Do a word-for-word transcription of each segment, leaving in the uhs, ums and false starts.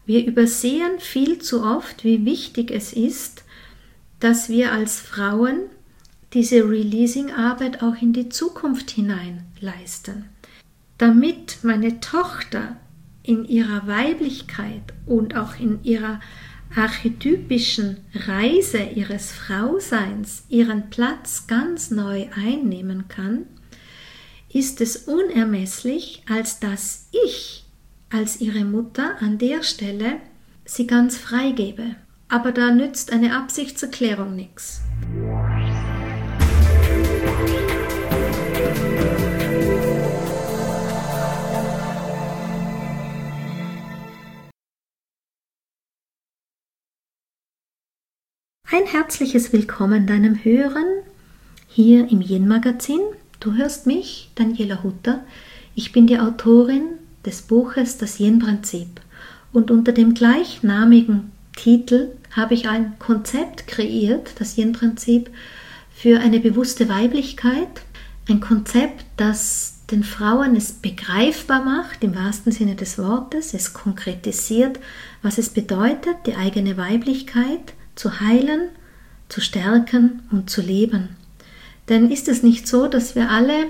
Wir übersehen viel zu oft, wie wichtig es ist, dass wir als Frauen diese Releasing-Arbeit auch in die Zukunft hinein leisten. Damit meine Tochter in ihrer Weiblichkeit und auch in ihrer archetypischen Reise ihres Frauseins ihren Platz ganz neu einnehmen kann, ist es unermesslich, als dass ich als ihre Mutter an der Stelle sie ganz freigebe. Aber da nützt eine Absichtserklärung nichts. Ein herzliches Willkommen deinem Hören hier im Yin-Magazin. Du hörst mich, Daniela Hutter. Ich bin die Autorin des Buches Das Yin-Prinzip und unter dem gleichnamigen Titel habe ich ein Konzept kreiert, das Yin-Prinzip, für eine bewusste Weiblichkeit. Ein Konzept, das den Frauen es begreifbar macht, im wahrsten Sinne des Wortes. Es konkretisiert, was es bedeutet, die eigene Weiblichkeit zu heilen, zu stärken und zu leben. Denn ist es nicht so, dass wir alle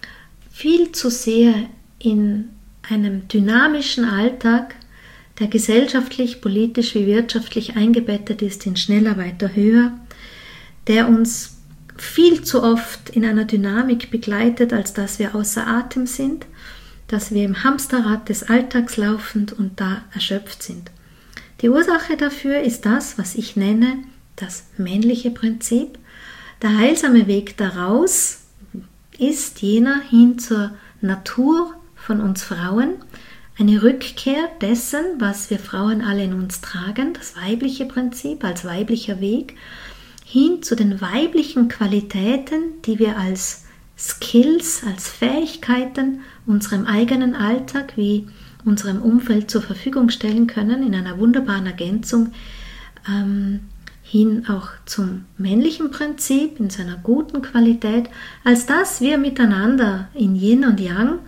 viel zu sehr in einem dynamischen Alltag, der gesellschaftlich, politisch wie wirtschaftlich eingebettet ist in schneller, weiter, höher, der uns viel zu oft in einer Dynamik begleitet, als dass wir außer Atem sind, dass wir im Hamsterrad des Alltags laufend und da erschöpft sind. Die Ursache dafür ist das, was ich nenne, das männliche Prinzip. Der heilsame Weg daraus ist jener hin zur Natur von uns Frauen, eine Rückkehr dessen, was wir Frauen alle in uns tragen, das weibliche Prinzip als weiblicher Weg, hin zu den weiblichen Qualitäten, die wir als Skills, als Fähigkeiten unserem eigenen Alltag wie unserem Umfeld zur Verfügung stellen können, in einer wunderbaren Ergänzung ähm, hin auch zum männlichen Prinzip, in seiner guten Qualität, als dass wir miteinander in Yin und Yang,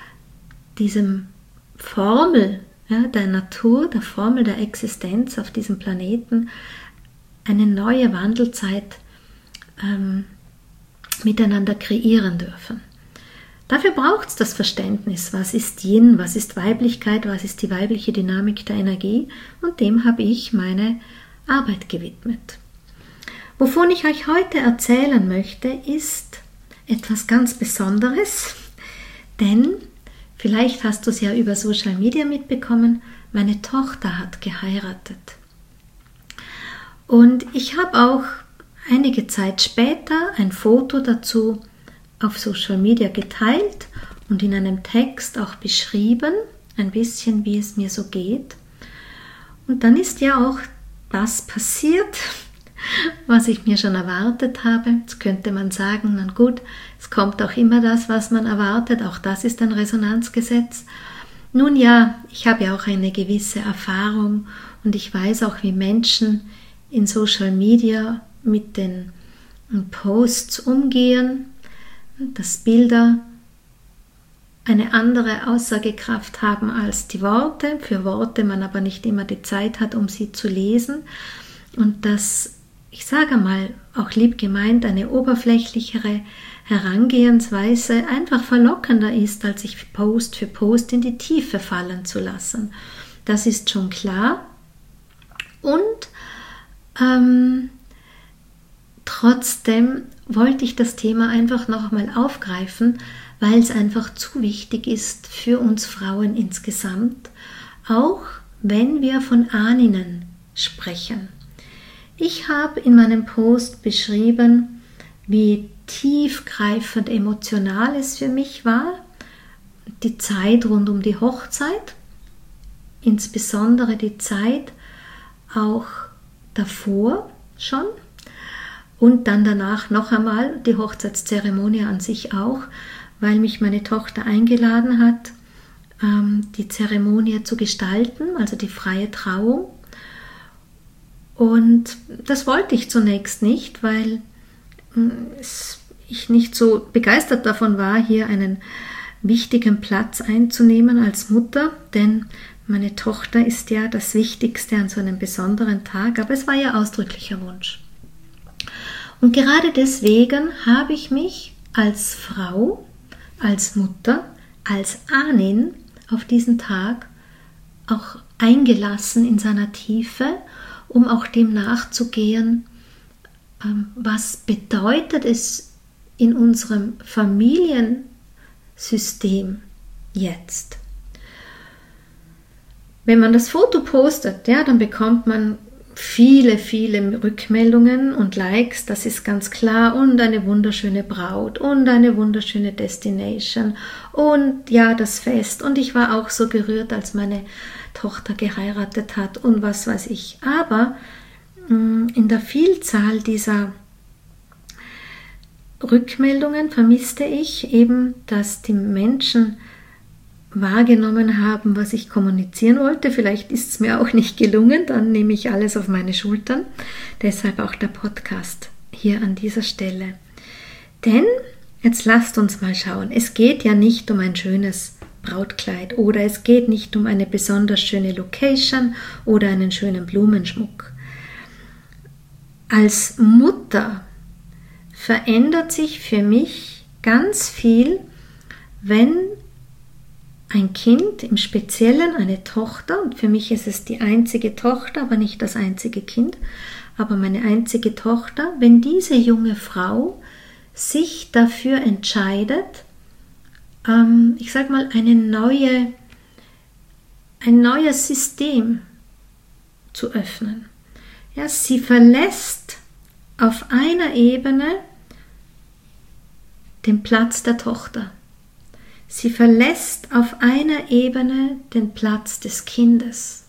diesem Formel ja, der Natur, der Formel der Existenz auf diesem Planeten, eine neue Wandelzeit ähm, miteinander kreieren dürfen. Dafür braucht es das Verständnis, was ist Yin, was ist Weiblichkeit, was ist die weibliche Dynamik der Energie, und dem habe ich meine Arbeit gewidmet. Wovon ich euch heute erzählen möchte, ist etwas ganz Besonderes, denn vielleicht hast du es ja über Social Media mitbekommen, meine Tochter hat geheiratet. Und ich habe auch einige Zeit später ein Foto dazu auf Social Media geteilt und in einem Text auch beschrieben, ein bisschen wie es mir so geht. Und dann ist ja auch das passiert, was ich mir schon erwartet habe. Jetzt könnte man sagen, na gut, es kommt auch immer das, was man erwartet, auch das ist ein Resonanzgesetz. Nun ja, ich habe ja auch eine gewisse Erfahrung und ich weiß auch, wie Menschen in Social Media mit den Posts umgehen, dass Bilder eine andere Aussagekraft haben als die Worte, für Worte man aber nicht immer die Zeit hat, um sie zu lesen, und dass, ich sage mal, auch lieb gemeint, eine oberflächlichere Herangehensweise einfach verlockender ist, als sich Post für Post in die Tiefe fallen zu lassen. Das ist schon klar. Und ähm, trotzdem wollte ich das Thema einfach nochmal aufgreifen, weil es einfach zu wichtig ist für uns Frauen insgesamt, auch wenn wir von Ahninnen sprechen. Ich habe in meinem Post beschrieben, wie tiefgreifend emotional es für mich war, die Zeit rund um die Hochzeit, insbesondere die Zeit auch davor schon, und dann danach noch einmal die Hochzeitszeremonie an sich auch, weil mich meine Tochter eingeladen hat, die Zeremonie zu gestalten, also die freie Trauung. Und das wollte ich zunächst nicht, weil ich nicht so begeistert davon war, hier einen wichtigen Platz einzunehmen als Mutter, denn Meine Tochter ist ja das Wichtigste an so einem besonderen Tag, aber es war ihr ausdrücklicher Wunsch. Und gerade deswegen habe ich mich als Frau, als Mutter, als Ahnin auf diesen Tag auch eingelassen in seiner Tiefe, um auch dem nachzugehen, was bedeutet es in unserem Familiensystem jetzt. Wenn man das Foto postet, ja, dann bekommt man viele, viele Rückmeldungen und Likes, das ist ganz klar, und eine wunderschöne Braut und eine wunderschöne Destination und ja, das Fest, und ich war auch so gerührt, als meine Tochter geheiratet hat und was weiß ich. Aber mh, in der Vielzahl dieser Rückmeldungen vermisste ich eben, dass die Menschen wahrgenommen haben, was ich kommunizieren wollte. Vielleicht ist es mir auch nicht gelungen, dann nehme ich alles auf meine Schultern. Deshalb auch der Podcast hier an dieser Stelle. Denn, jetzt lasst uns mal schauen, es geht ja nicht um ein schönes Brautkleid oder es geht nicht um eine besonders schöne Location oder einen schönen Blumenschmuck. Als Mutter verändert sich für mich ganz viel, wenn ein Kind, im Speziellen eine Tochter, und für mich ist es die einzige Tochter, aber nicht das einzige Kind, aber meine einzige Tochter, wenn diese junge Frau sich dafür entscheidet, ähm, ich sage mal, eine neue, ein neues System zu öffnen. Ja, sie verlässt auf einer Ebene den Platz der Tochter. Sie verlässt auf einer Ebene den Platz des Kindes.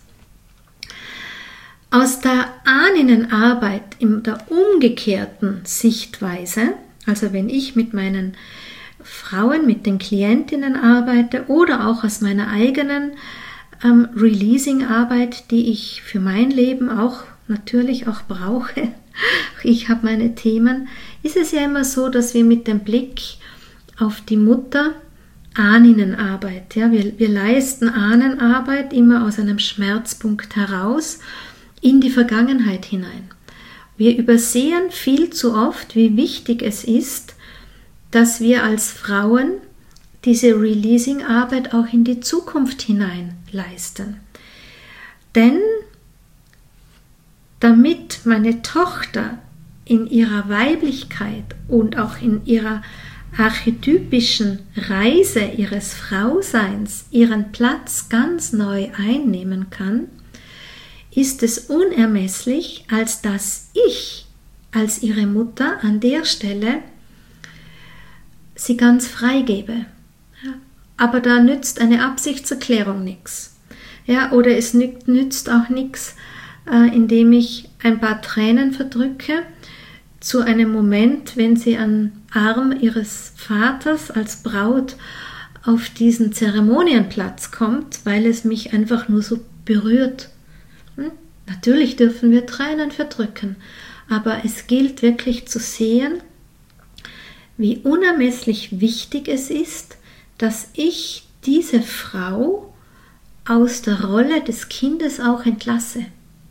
Aus der Ahninnenarbeit in der umgekehrten Sichtweise, also wenn ich mit meinen Frauen, mit den Klientinnen arbeite oder auch aus meiner eigenen ähm, Releasing-Arbeit, die ich für mein Leben auch natürlich auch brauche, ich habe meine Themen, ist es ja immer so, dass wir mit dem Blick auf die Mutter Ahninnenarbeit. Ja, wir, wir leisten Ahnenarbeit immer aus einem Schmerzpunkt heraus in die Vergangenheit hinein. Wir übersehen viel zu oft, wie wichtig es ist, dass wir als Frauen diese Releasing-Arbeit auch in die Zukunft hinein leisten. Denn damit meine Tochter in ihrer Weiblichkeit und auch in ihrer archetypischen Reise ihres Frauseins ihren Platz ganz neu einnehmen kann, ist es unermesslich, als dass ich als ihre Mutter an der Stelle sie ganz freigebe. Ja, aber da nützt eine Absichtserklärung nichts. Ja, oder es nützt auch nichts, äh, indem ich ein paar Tränen verdrücke, zu einem Moment, wenn sie am Arm ihres Vaters als Braut auf diesen Zeremonienplatz kommt, weil es mich einfach nur so berührt. Hm? Natürlich dürfen wir Tränen verdrücken, aber es gilt wirklich zu sehen, wie unermesslich wichtig es ist, dass ich diese Frau aus der Rolle des Kindes auch entlasse.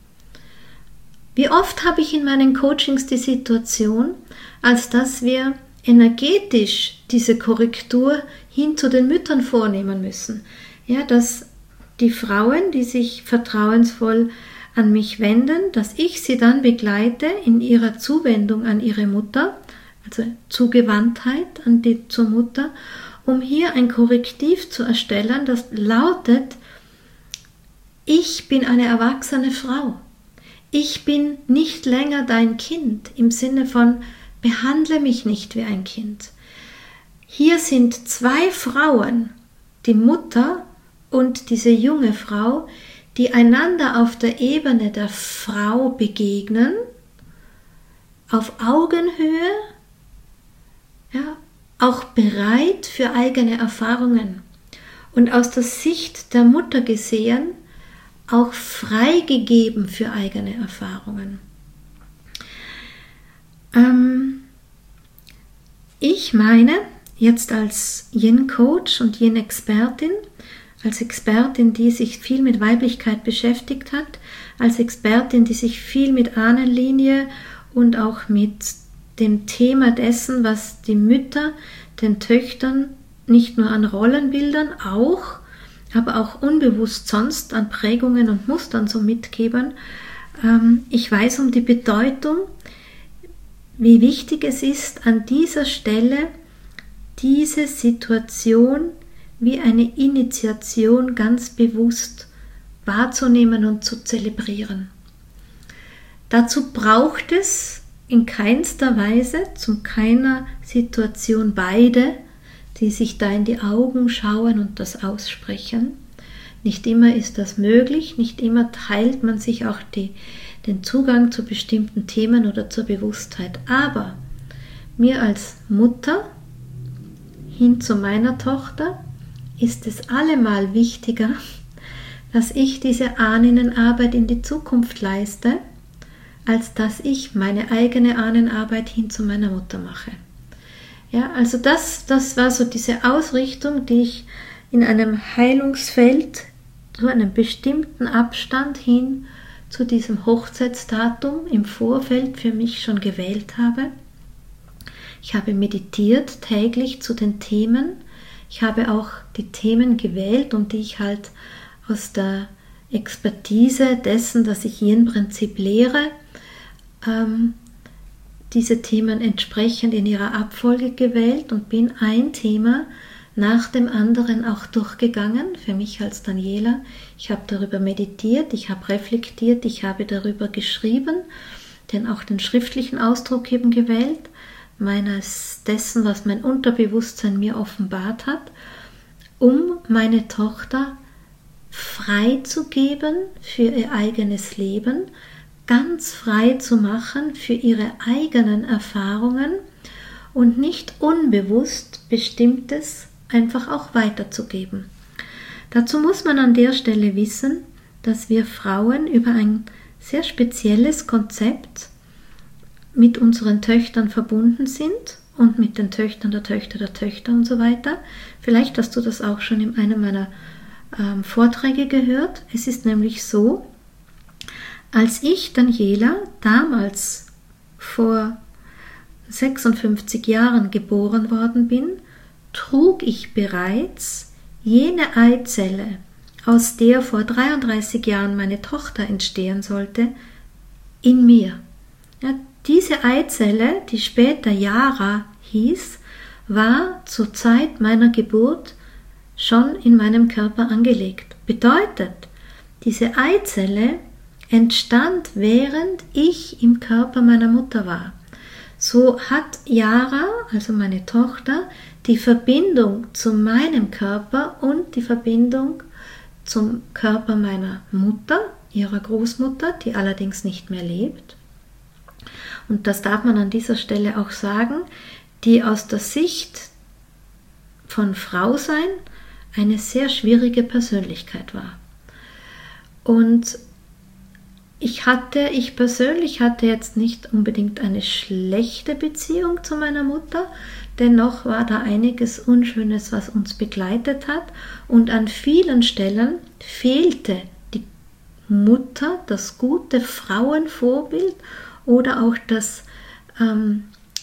Wie oft habe ich in meinen Coachings die Situation, als dass wir energetisch diese Korrektur hin zu den Müttern vornehmen müssen. Ja, dass die Frauen, die sich vertrauensvoll an mich wenden, dass ich sie dann begleite in ihrer Zuwendung an ihre Mutter, also Zugewandtheit an die, zur Mutter, um hier ein Korrektiv zu erstellen, das lautet: Ich bin eine erwachsene Frau. Ich bin nicht länger dein Kind, im Sinne von behandle mich nicht wie ein Kind. Hier sind zwei Frauen, die Mutter und diese junge Frau, die einander auf der Ebene der Frau begegnen, auf Augenhöhe, ja, auch bereit für eigene Erfahrungen und aus der Sicht der Mutter gesehen, auch freigegeben für eigene Erfahrungen. Ähm, ich meine, jetzt als Yin-Coach und Yin-Expertin, als Expertin, die sich viel mit Weiblichkeit beschäftigt hat, als Expertin, die sich viel mit Ahnenlinie und auch mit dem Thema dessen, was die Mütter den Töchtern nicht nur an Rollenbildern, auch, aber auch unbewusst sonst an Prägungen und Mustern so mitgeben. Ähm, ich weiß um die Bedeutung, wie wichtig es ist, an dieser Stelle diese Situation wie eine Initiation ganz bewusst wahrzunehmen und zu zelebrieren. Dazu braucht es in keinster Weise, zu keiner Situation beide, die sich da in die Augen schauen und das aussprechen. Nicht immer ist das möglich, nicht immer teilt man sich auch die, den Zugang zu bestimmten Themen oder zur Bewusstheit. Aber mir als Mutter hin zu meiner Tochter ist es allemal wichtiger, dass ich diese Ahnenarbeit in die Zukunft leiste, als dass ich meine eigene Ahnenarbeit hin zu meiner Mutter mache. Ja, also das, das war so diese Ausrichtung, die ich in einem Heilungsfeld zu einem bestimmten Abstand hin zu diesem Hochzeitsdatum im Vorfeld für mich schon gewählt habe. Ich habe meditiert täglich zu den Themen. Ich habe auch die Themen gewählt, um die ich halt aus der Expertise dessen, dass ich Yin-Prinzip lehre, ähm, diese Themen entsprechend in ihrer Abfolge gewählt und bin ein Thema nach dem anderen auch durchgegangen, für mich als Daniela. Ich habe darüber meditiert, ich habe reflektiert, ich habe darüber geschrieben, denn auch den schriftlichen Ausdruck eben gewählt, meines dessen, was mein Unterbewusstsein mir offenbart hat, um meine Tochter frei zu geben für ihr eigenes Leben, ganz frei zu machen für ihre eigenen Erfahrungen und nicht unbewusst Bestimmtes einfach auch weiterzugeben. Dazu muss man an der Stelle wissen, dass wir Frauen über ein sehr spezielles Konzept mit unseren Töchtern verbunden sind und mit den Töchtern der Töchter der Töchter und so weiter. Vielleicht hast du das auch schon in einem meiner ähm, Vorträge gehört. Es ist nämlich so, als ich, Daniela, damals vor sechsundfünfzig Jahren geboren worden bin, trug ich bereits jene Eizelle, aus der vor dreiunddreißig Jahren meine Tochter entstehen sollte, in mir. Ja, diese Eizelle, die später Yara hieß, war zur Zeit meiner Geburt schon in meinem Körper angelegt. Bedeutet, diese Eizelle entstand, während ich im Körper meiner Mutter war. So hat Yara, also meine Tochter, die Verbindung zu meinem Körper und die Verbindung zum Körper meiner Mutter, ihrer Großmutter, die allerdings nicht mehr lebt. Und das darf man an dieser Stelle auch sagen, die aus der Sicht von Frausein eine sehr schwierige Persönlichkeit war. Und ich hatte, ich persönlich hatte jetzt nicht unbedingt eine schlechte Beziehung zu meiner Mutter, dennoch war da einiges Unschönes, was uns begleitet hat, und an vielen Stellen fehlte die Mutter, das gute Frauenvorbild oder auch das ähm,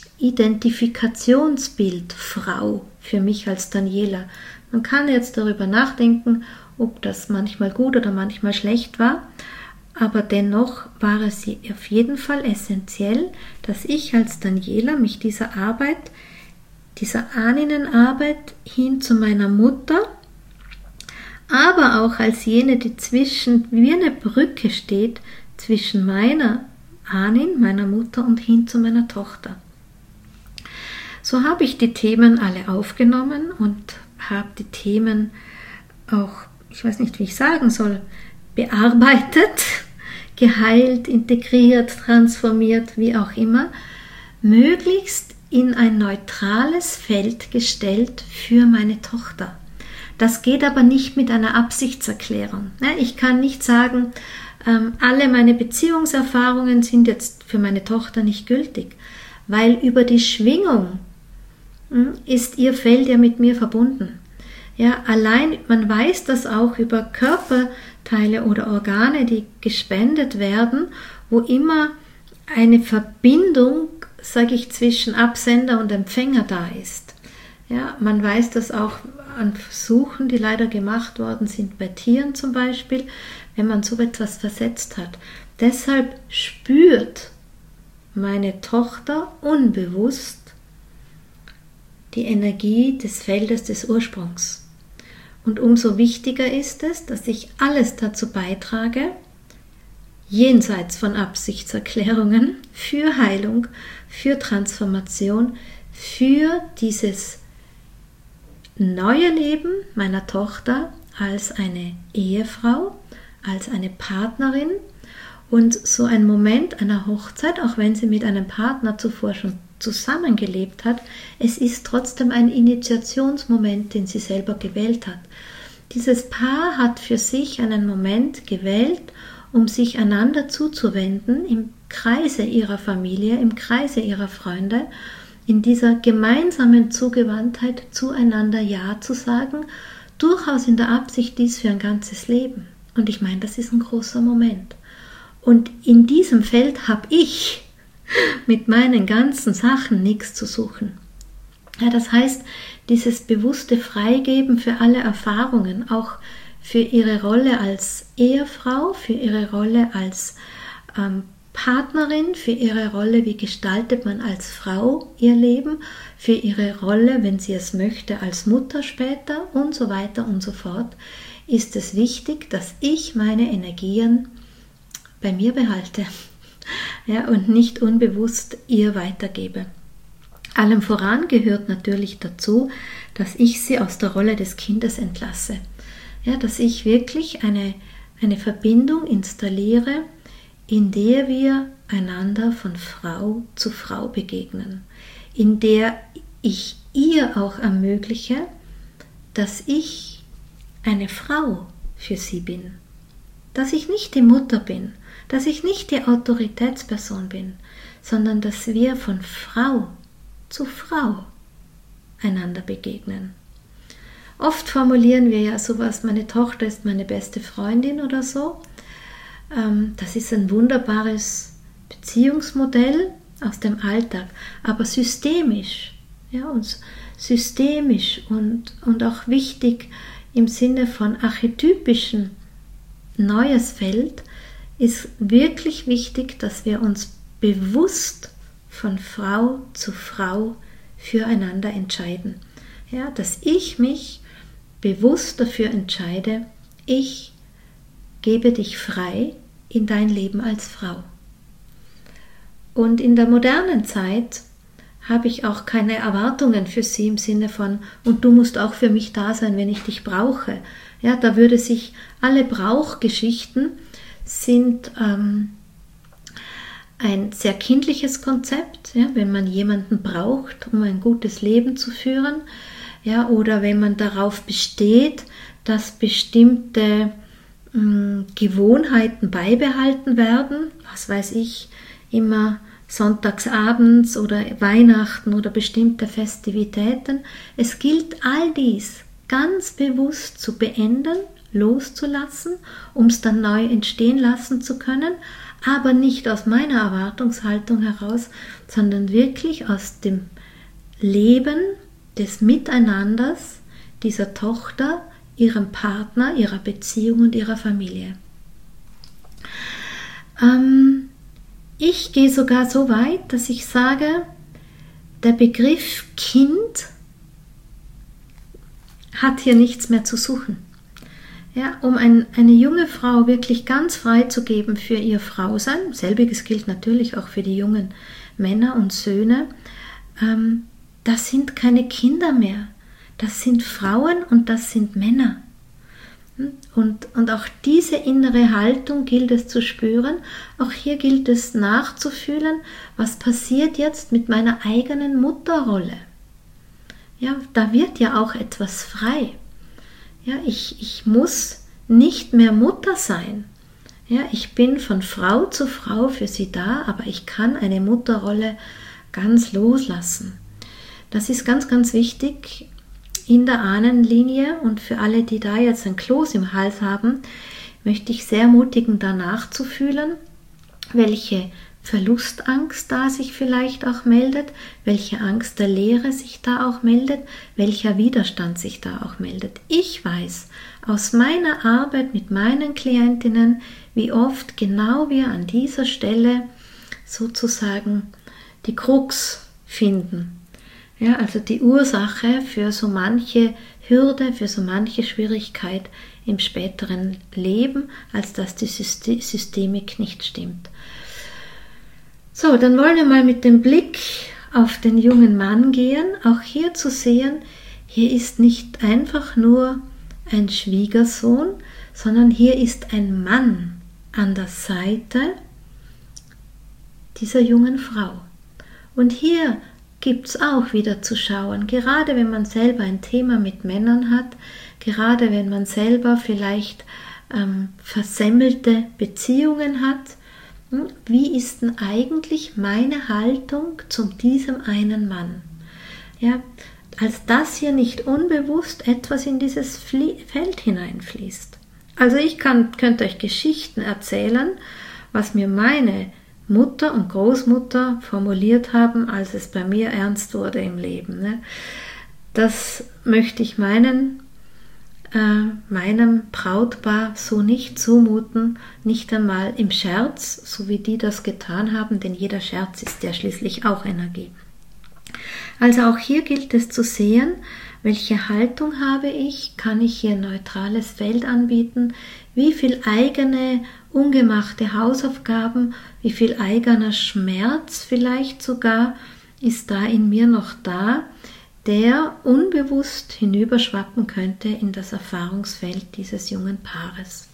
Identifikationsbild Frau für mich als Daniela. Man kann jetzt darüber nachdenken, ob das manchmal gut oder manchmal schlecht war, aber dennoch war es auf jeden Fall essentiell, dass ich als Daniela mich dieser Arbeit, dieser Ahnenarbeit hin zu meiner Mutter, aber auch als jene, die zwischen, wie eine Brücke steht, zwischen meiner Ahnin, meiner Mutter und hin zu meiner Tochter. So habe ich die Themen alle aufgenommen und habe die Themen auch, ich weiß nicht, wie ich sagen soll, bearbeitet, geheilt, integriert, transformiert, wie auch immer, möglichst in ein neutrales Feld gestellt für meine Tochter. Das geht aber nicht mit einer Absichtserklärung. Ich kann nicht sagen, alle meine Beziehungserfahrungen sind jetzt für meine Tochter nicht gültig, weil über die Schwingung ist ihr Feld ja mit mir verbunden. Ja, allein, man weiß das auch über Körperteile oder Organe, die gespendet werden, wo immer eine Verbindung, sage ich, zwischen Absender und Empfänger da ist. Ja, man weiß das auch an Versuchen, die leider gemacht worden sind, bei Tieren zum Beispiel, wenn man so etwas versetzt hat. Deshalb spürt meine Tochter unbewusst die Energie des Feldes des Ursprungs. Und umso wichtiger ist es, dass ich alles dazu beitrage, jenseits von Absichtserklärungen, für Heilung, für Transformation, für dieses neue Leben meiner Tochter als eine Ehefrau, als eine Partnerin und so ein Moment einer Hochzeit, auch wenn sie mit einem Partner zuvor schon zusammengelebt hat, es ist trotzdem ein Initiationsmoment, den sie selber gewählt hat. Dieses Paar hat für sich einen Moment gewählt, um sich einander zuzuwenden, im Kreise ihrer Familie, im Kreise ihrer Freunde, in dieser gemeinsamen Zugewandtheit zueinander Ja zu sagen, durchaus in der Absicht, dies für ein ganzes Leben. Und ich meine, das ist ein großer Moment. Und in diesem Feld habe ich mit meinen ganzen Sachen nichts zu suchen. Ja, das heißt, dieses bewusste Freigeben für alle Erfahrungen, auch für ihre Rolle als Ehefrau, für ihre Rolle als ähm, Partnerin, für ihre Rolle, wie gestaltet man als Frau ihr Leben, für ihre Rolle, wenn sie es möchte, als Mutter später und so weiter und so fort, ist es wichtig, dass ich meine Energien bei mir behalte. Ja, und nicht unbewusst ihr weitergebe. Allem voran gehört natürlich dazu, dass ich sie aus der Rolle des Kindes entlasse. Ja, dass ich wirklich eine, eine Verbindung installiere, in der wir einander von Frau zu Frau begegnen, in der ich ihr auch ermögliche, dass ich eine Frau für sie bin, dass ich nicht die Mutter bin, dass ich nicht die Autoritätsperson bin, sondern dass wir von Frau zu Frau einander begegnen. Oft formulieren wir ja sowas, meine Tochter ist meine beste Freundin oder so. Das ist ein wunderbares Beziehungsmodell aus dem Alltag, aber systemisch, ja, und systemisch und, und auch wichtig im Sinne von archetypischen neues Feld, ist wirklich wichtig, dass wir uns bewusst von Frau zu Frau füreinander entscheiden. Ja, dass ich mich bewusst dafür entscheide, ich gebe dich frei in dein Leben als Frau. Und in der modernen Zeit habe ich auch keine Erwartungen für sie im Sinne von, und du musst auch für mich da sein, wenn ich dich brauche. Ja, da würde sich alle Brauchgeschichten sind ähm, ein sehr kindliches Konzept, ja, wenn man jemanden braucht, um ein gutes Leben zu führen, ja, oder wenn man darauf besteht, dass bestimmte mh, Gewohnheiten beibehalten werden, was weiß ich, immer sonntagsabends oder Weihnachten oder bestimmte Festivitäten. Es gilt all dies ganz bewusst zu beenden, loszulassen, um es dann neu entstehen lassen zu können, aber nicht aus meiner Erwartungshaltung heraus, sondern wirklich aus dem Leben des Miteinanders dieser Tochter, ihrem Partner, ihrer Beziehung und ihrer Familie. Ähm, ich gehe sogar so weit, dass ich sage, der Begriff Kind hat hier nichts mehr zu suchen. Ja, um ein, eine junge Frau wirklich ganz frei zu geben für ihr Frausein, selbiges gilt natürlich auch für die jungen Männer und Söhne, ähm, das sind keine Kinder mehr, das sind Frauen und das sind Männer. Und, und auch diese innere Haltung gilt es zu spüren, auch hier gilt es nachzufühlen, was passiert jetzt mit meiner eigenen Mutterrolle. Ja, da wird ja auch etwas frei. Ja, ich, ich muss nicht mehr Mutter sein. Ja, ich bin von Frau zu Frau für sie da, aber ich kann eine Mutterrolle ganz loslassen. Das ist ganz, ganz wichtig in der Ahnenlinie, und für alle, die da jetzt ein Kloß im Hals haben, möchte ich sehr ermutigen, danach zu fühlen, welche Verlustangst da sich vielleicht auch meldet, welche Angst der Leere sich da auch meldet, welcher Widerstand sich da auch meldet. Ich weiß aus meiner Arbeit mit meinen Klientinnen, wie oft genau wir an dieser Stelle sozusagen die Krux finden. Ja, also die Ursache für so manche Hürde, für so manche Schwierigkeit im späteren Leben, als dass die Systemik nicht stimmt. So, dann wollen wir mal mit dem Blick auf den jungen Mann gehen. Auch hier zu sehen, hier ist nicht einfach nur ein Schwiegersohn, sondern hier ist ein Mann an der Seite dieser jungen Frau. Und hier gibt es auch wieder zu schauen, gerade wenn man selber ein Thema mit Männern hat, gerade wenn man selber vielleicht ähm, versemmelte Beziehungen hat, wie ist denn eigentlich meine Haltung zu diesem einen Mann? Ja, als dass hier nicht unbewusst etwas in dieses Feld hineinfließt. Also ich kann, könnte euch Geschichten erzählen, was mir meine Mutter und Großmutter formuliert haben, als es bei mir ernst wurde im Leben. Das möchte ich meinen Äh, meinem Brautpaar so nicht zumuten, nicht einmal im Scherz, so wie die das getan haben, denn jeder Scherz ist ja schließlich auch Energie. Also auch hier gilt es zu sehen, welche Haltung habe ich, kann ich hier ein neutrales Feld anbieten, wie viel eigene ungemachte Hausaufgaben, wie viel eigener Schmerz vielleicht sogar ist da in mir noch da, der unbewusst hinüberschwappen könnte in das Erfahrungsfeld dieses jungen Paares.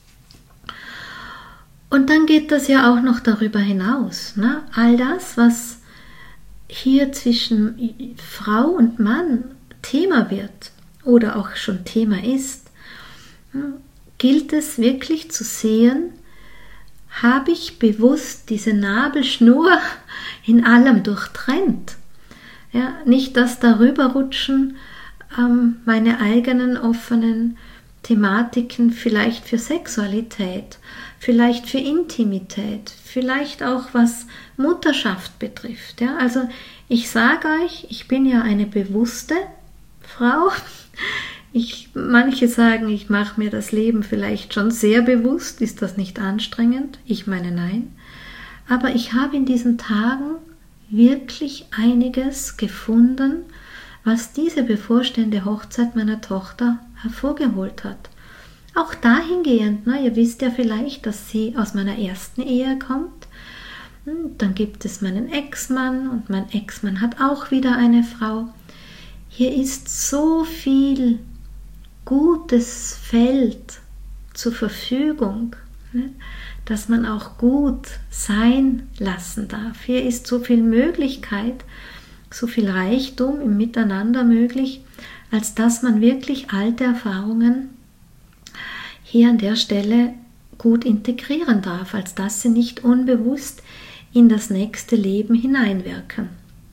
Und dann geht das ja auch noch darüber hinaus. Ne? All das, was hier zwischen Frau und Mann Thema wird oder auch schon Thema ist, gilt es wirklich zu sehen, habe ich bewusst diese Nabelschnur in allem durchtrennt. Ja, nicht das Darüberrutschen, ähm, meine eigenen offenen Thematiken vielleicht für Sexualität, vielleicht für Intimität, vielleicht auch was Mutterschaft betrifft. Ja, also ich sage euch, ich bin ja eine bewusste Frau. Ich, manche sagen, ich mache mir das Leben vielleicht schon sehr bewusst. Ist das nicht anstrengend? Ich meine, nein. Aber ich habe in diesen Tagen wirklich einiges gefunden, was diese bevorstehende Hochzeit meiner Tochter hervorgeholt hat. Auch dahingehend, ne, ihr wisst ja vielleicht, dass sie aus meiner ersten Ehe kommt. Dann gibt es meinen Ex-Mann und mein Ex-Mann hat auch wieder eine Frau. Hier ist so viel gutes Feld zur Verfügung, ne, dass man auch gut sein lassen darf. Hier ist so viel Möglichkeit, so viel Reichtum im Miteinander möglich, als dass man wirklich alte Erfahrungen hier an der Stelle gut integrieren darf, als dass sie nicht unbewusst in das nächste Leben hineinwirken.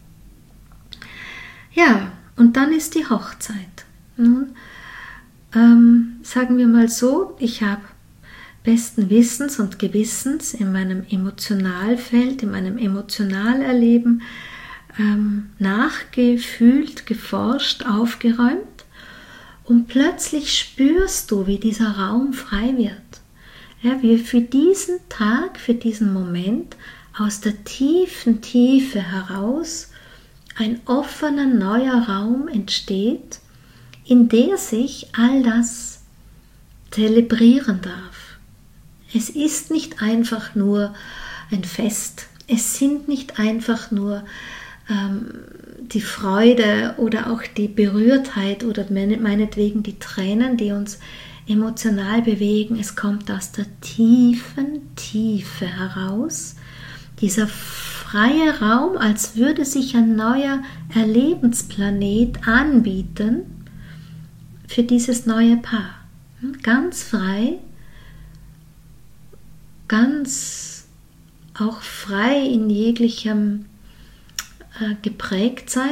Ja, und dann ist die Hochzeit. Nun, ähm, sagen wir mal so, ich habe besten Wissens und Gewissens in meinem Emotionalfeld, in meinem Emotionalerleben ähm, nachgefühlt, geforscht, aufgeräumt und plötzlich spürst du, wie dieser Raum frei wird. Ja, wie für diesen Tag, für diesen Moment aus der tiefen Tiefe heraus ein offener neuer Raum entsteht, in der sich all das zelebrieren darf. Es ist nicht einfach nur ein Fest, es sind nicht einfach nur ähm, die Freude oder auch die Berührtheit oder meinetwegen die Tränen, die uns emotional bewegen. Es kommt aus der tiefen Tiefe heraus, dieser freie Raum, als würde sich ein neuer Erlebensplanet anbieten für dieses neue Paar. Ganz frei, ganz auch frei in jeglichem äh, geprägt sein,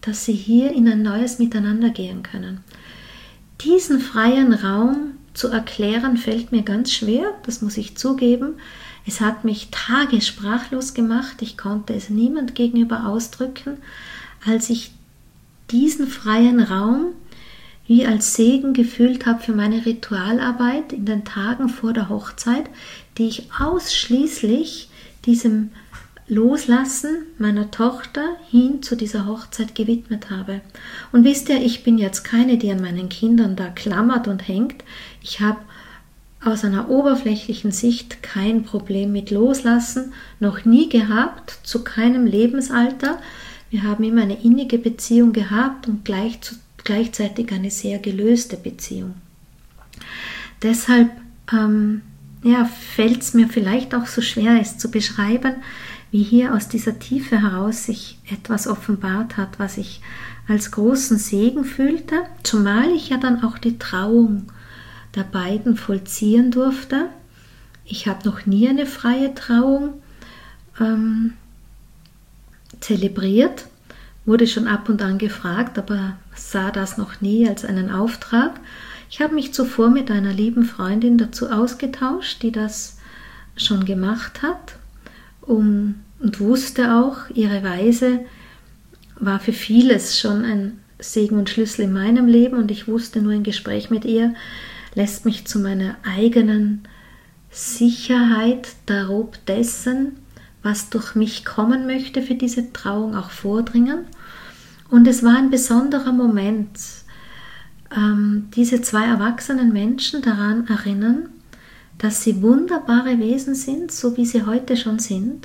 dass sie hier in ein neues Miteinander gehen können. Diesen freien Raum zu erklären, fällt mir ganz schwer, das muss ich zugeben. Es hat mich Tage sprachlos gemacht, ich konnte es niemand gegenüber ausdrücken, als ich diesen freien Raum wie als Segen gefühlt habe für meine Ritualarbeit in den Tagen vor der Hochzeit, die ich ausschließlich diesem Loslassen meiner Tochter hin zu dieser Hochzeit gewidmet habe. Und wisst ihr, ich bin jetzt keine, die an meinen Kindern da klammert und hängt. Ich habe aus einer oberflächlichen Sicht kein Problem mit Loslassen, noch nie gehabt, zu keinem Lebensalter. Wir haben immer eine innige Beziehung gehabt und gleich, gleichzeitig eine sehr gelöste Beziehung. Deshalb ähm, ja, fällt es mir vielleicht auch so schwer, es zu beschreiben, wie hier aus dieser Tiefe heraus sich etwas offenbart hat, was ich als großen Segen fühlte, zumal ich ja dann auch die Trauung der beiden vollziehen durfte. Ich habe noch nie eine freie Trauung ähm, zelebriert, wurde schon ab und an gefragt, aber sah das noch nie als einen Auftrag. Ich habe mich zuvor mit einer lieben Freundin dazu ausgetauscht, die das schon gemacht hat, um, und wusste auch, ihre Weise war für vieles schon ein Segen und Schlüssel in meinem Leben, und ich wusste nur, im Gespräch mit ihr lässt mich zu meiner eigenen Sicherheit darob dessen, was durch mich kommen möchte für diese Trauung, auch vordringen. Und es war ein besonderer Moment, ähm, diese zwei erwachsenen Menschen daran erinnern, dass sie wunderbare Wesen sind, so wie sie heute schon sind,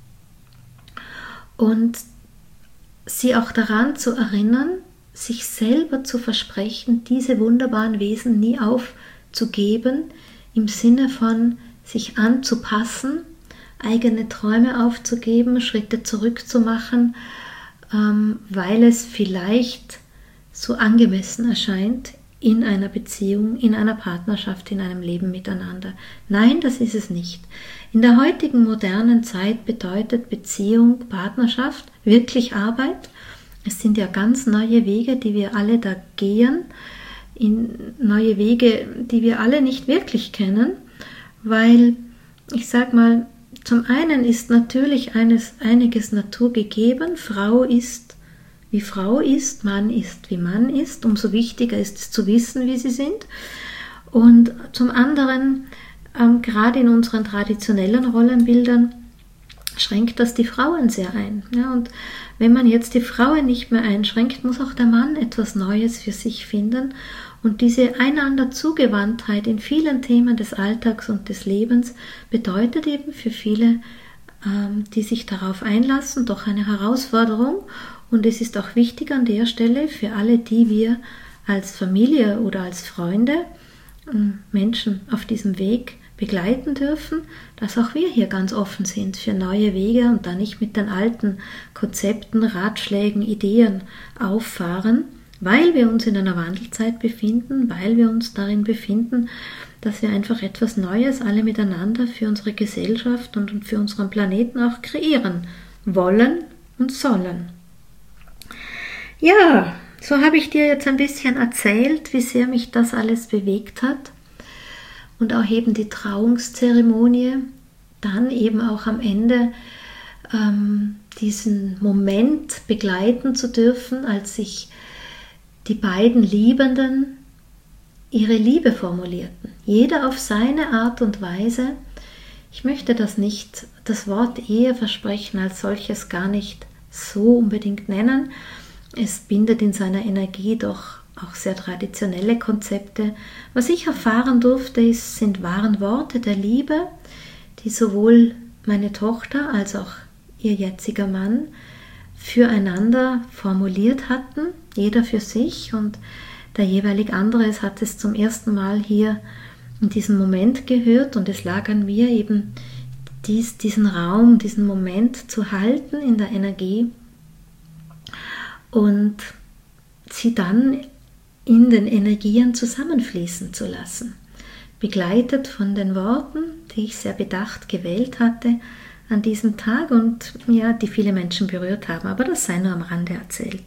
und sie auch daran zu erinnern, sich selber zu versprechen, diese wunderbaren Wesen nie aufzugeben, im Sinne von sich anzupassen, eigene Träume aufzugeben, Schritte zurückzumachen, ähm, weil es vielleicht so angemessen erscheint in einer Beziehung, in einer Partnerschaft, in einem Leben miteinander. Nein, das ist es nicht. In der heutigen modernen Zeit bedeutet Beziehung, Partnerschaft wirklich Arbeit. Es sind ja ganz neue Wege, die wir alle da gehen, in neue Wege, die wir alle nicht wirklich kennen, weil, ich sag mal, zum einen ist natürlich eines, einiges naturgegeben. Frau ist, wie Frau ist, Mann ist, wie Mann ist. Umso wichtiger ist es zu wissen, wie sie sind. Und zum anderen, ähm, gerade in unseren traditionellen Rollenbildern, schränkt das die Frauen sehr ein. Ja, und wenn man jetzt die Frauen nicht mehr einschränkt, muss auch der Mann etwas Neues für sich finden. Und diese einander Zugewandtheit in vielen Themen des Alltags und des Lebens bedeutet eben für viele, ähm, die sich darauf einlassen, doch eine Herausforderung. Und es ist auch wichtig an der Stelle für alle, die wir als Familie oder als Freunde ähm, Menschen auf diesem Weg begleiten dürfen, dass auch wir hier ganz offen sind für neue Wege und da nicht mit den alten Konzepten, Ratschlägen, Ideen auffahren, weil wir uns in einer Wandelzeit befinden, weil wir uns darin befinden, dass wir einfach etwas Neues alle miteinander für unsere Gesellschaft und für unseren Planeten auch kreieren wollen und sollen. Ja, so habe ich dir jetzt ein bisschen erzählt, wie sehr mich das alles bewegt hat. Und auch eben die Trauungszeremonie, dann eben auch am Ende ähm, diesen Moment begleiten zu dürfen, als sich die beiden Liebenden ihre Liebe formulierten. Jeder auf seine Art und Weise. Ich möchte das nicht, das Wort Eheversprechen als solches gar nicht so unbedingt nennen. Es bindet in seiner Energie doch auch sehr traditionelle Konzepte. Was ich erfahren durfte, ist, sind wahren Worte der Liebe, die sowohl meine Tochter als auch ihr jetziger Mann füreinander formuliert hatten, jeder für sich, und der jeweilig andere hat es zum ersten Mal hier in diesem Moment gehört, und es lag an mir eben dies, diesen Raum, diesen Moment zu halten in der Energie und sie dann in den Energien zusammenfließen zu lassen, begleitet von den Worten, die ich sehr bedacht gewählt hatte, an diesem Tag und ja, die viele Menschen berührt haben, aber das sei nur am Rande erzählt.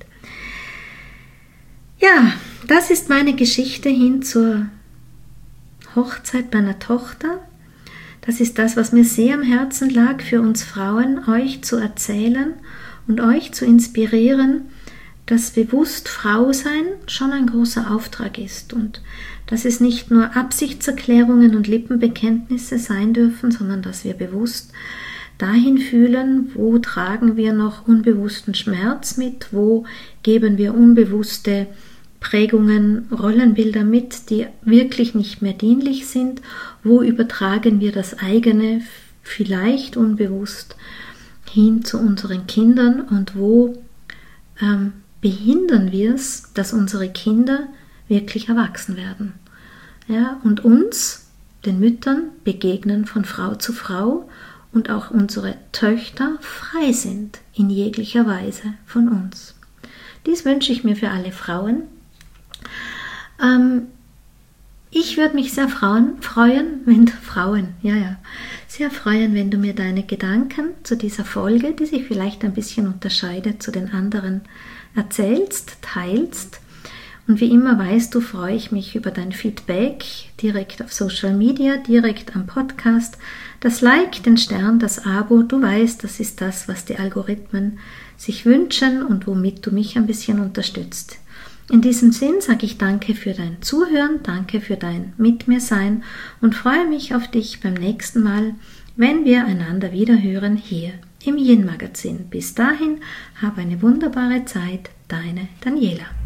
Ja, das ist meine Geschichte hin zur Hochzeit meiner Tochter. Das ist das, was mir sehr am Herzen lag, für uns Frauen, euch zu erzählen und euch zu inspirieren, dass bewusst Frau sein schon ein großer Auftrag ist und dass es nicht nur Absichtserklärungen und Lippenbekenntnisse sein dürfen, sondern dass wir bewusst dahin fühlen, wo tragen wir noch unbewussten Schmerz mit, wo geben wir unbewusste Prägungen, Rollenbilder mit, die wirklich nicht mehr dienlich sind, wo übertragen wir das eigene vielleicht unbewusst hin zu unseren Kindern und wo ähm, behindern wir es, dass unsere Kinder wirklich erwachsen werden. Ja, und uns, den Müttern, begegnen von Frau zu Frau und auch unsere Töchter frei sind in jeglicher Weise von uns. Dies wünsche ich mir für alle Frauen. Ähm, ich würde mich sehr freuen, freuen, wenn du Frauen, ja, ja, sehr freuen, wenn du mir deine Gedanken zu dieser Folge, die sich vielleicht ein bisschen unterscheidet zu den anderen, erzählst, teilst. Und wie immer weißt du, freue ich mich über dein Feedback direkt auf Social Media, direkt am Podcast. Das Like, den Stern, das Abo, du weißt, das ist das, was die Algorithmen sich wünschen und womit du mich ein bisschen unterstützt. In diesem Sinn sage ich danke für dein Zuhören, danke für dein Mit mir Sein und freue mich auf dich beim nächsten Mal, wenn wir einander wieder hören hier im Yin Magazin. Bis dahin, hab eine wunderbare Zeit, deine Daniela.